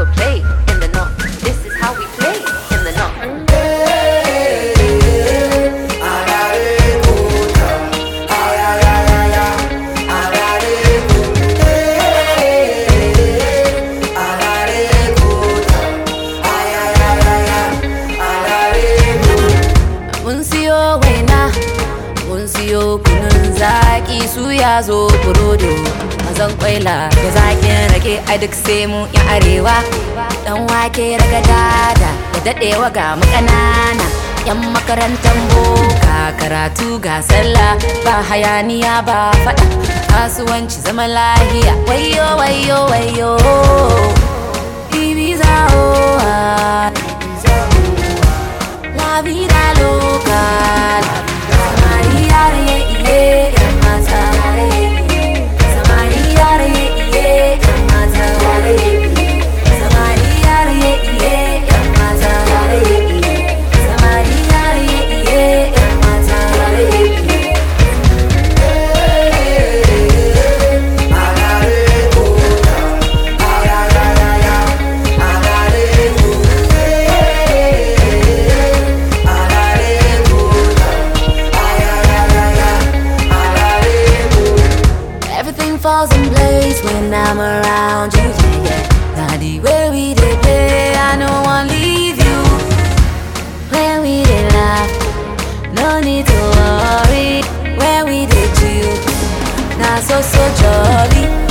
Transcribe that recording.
play in the north. This is how we play in the north. Mun siyo waina, mun siyo kunun zaki, suya zo burodo, mazan kwaila da zakin rake a duk sai mu yan arewa. Dan wake raga dada da dadewa ga mu kanana, yan makarantar boka karatu ga sallah, ba hayaniya ba fada, kasuwanci zama lahiya. Wayo wayo wayo Ibiza oh la vida loca, Samaria ye mata, Samaria ye mata, Samaria ye mata, Samaria ye mata. Everything falls in place when I'm around you, yeah, yeah. Now the way we did play, I know I'll leave you. When we did laugh, no need to worry. When we did chill, now so jolly.